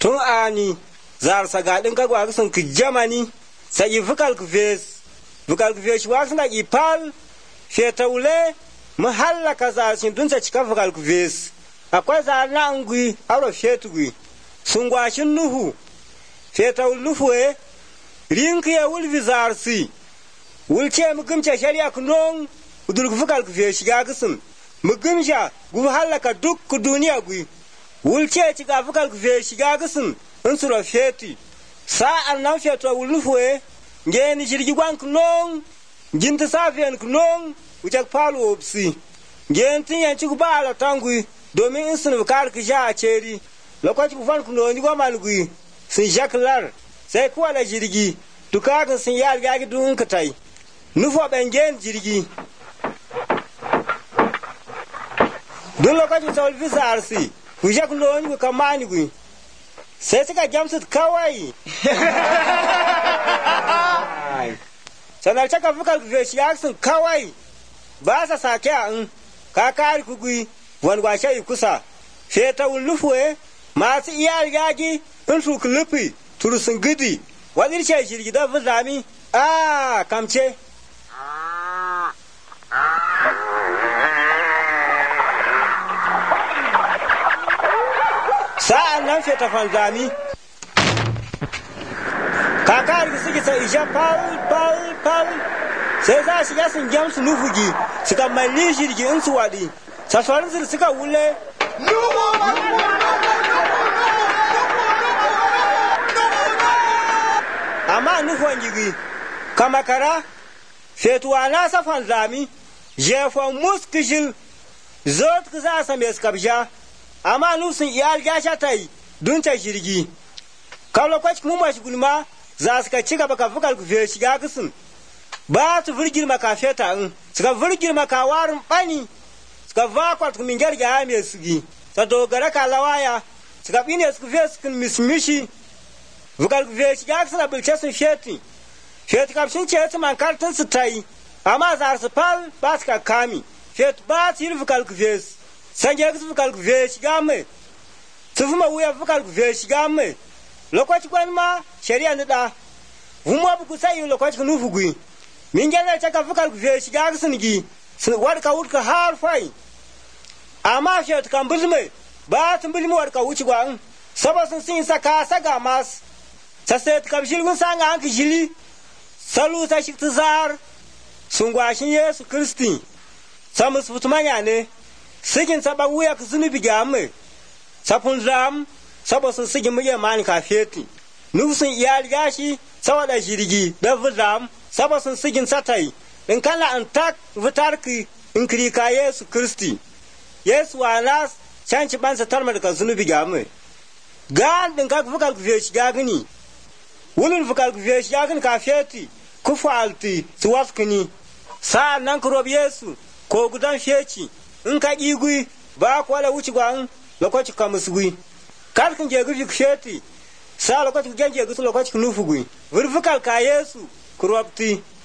tun ani zar sagadin kagwa sun ki jamani sai vukal kves wa suna ipal fetaule mahallaka za sin dun sa cika vukal kves akwai za na ngui aro fetugui sun gwashin nuhu fetaul nufuwe rinki ya wulvi zarsi wulce mugumce shari'a kunon udul vukal kves ga gisin mugumsha gu halaka duk duniya gui wulce ci ga vukal kves ga gisin in sura feti sa'an nan feto wulfuwe ngeni jirgi gwan kunon jinta safiyan kunon wucak palu opsi ngenti yanci guba ala tangui domin in sun bukar ki sha a ceri lokaci kufan kunoni goma lugui sun jaklar sai kuwa da jirgi dukakan sun yi algagi dun katai nufo bengen jirgi dun lokacin saul visa arsi ku jak kunoni ku kamani gui sai suka jamsu kawai sanar caka fukar feshi yaksun kawai ba sa sake a in ka kari kugui wani gwashe kusa feta wulufuwe masu iya rigagi in su kulufi turusun gidi wani ce shirgi don fi zami a kamce sa'an nan feta fanzami kakari da suke sai isha pal sai za su yasin jamsu nufugi suka malli shirgi in su waɗi sassarin su suka wule amma nufon gigi kamakara fetuwa na safan zami jefon muskishil zot ku za sa mai skabja amma nufin iyal gasha ta yi dunta shirgi kawo kwaci kuma mashi gulma za su ka ci gaba ka fukar kufe shiga gisin ba su virgin maka feta in suka virgin maka warin bani suka vakwat kumin gyargya mai sugi ta dogara ka lawaya suka bine su kufe su kun mismishi fukar kufe shiga gisin a bilce sun feti kafshin ce su mankartun su ta yi amma za su fal ba su ka kami feti ba su yi fukar kufe sanje su fukar kufe shiga mai su fi mawuya fukar kufe shiga mai lokaci kwan ma shari'a nida vuma buku sai lokaci kunu fugui min gele ta ka fukar ku fe shiga sungi sun warka wurka har fai amma she ta kan bulme ba tun bulme warka wuci gwan saba sun saka saga mas ta sai ta kabshil gun sanga an ki jili salu ta shi tazar sun gwashin Yesu Kristi samus futumanya ne sigin saba wuya ku zunubi ga mai sapun ram sabo sun sigin muye mani ka feti nusun iyali gashi saboda jirgi da vizam sabo sun sigin satai in kana an tak vitarki in krika Yesu Kristi Yesu anas chanci bansa tarma da zunubi ga mu gan din ka fukal ku feshi ga gani wulun fukal ku feshi ga gani ka feti ku falti su waskini sa nan ku rob Yesu ko gudan feci in ka igui ba ko la wuci gwan lokaci ka musgui kalkin je gufi sheti sa lokaci genje gusu lokaci nufu gui vurfukal ka Yesu kurwapti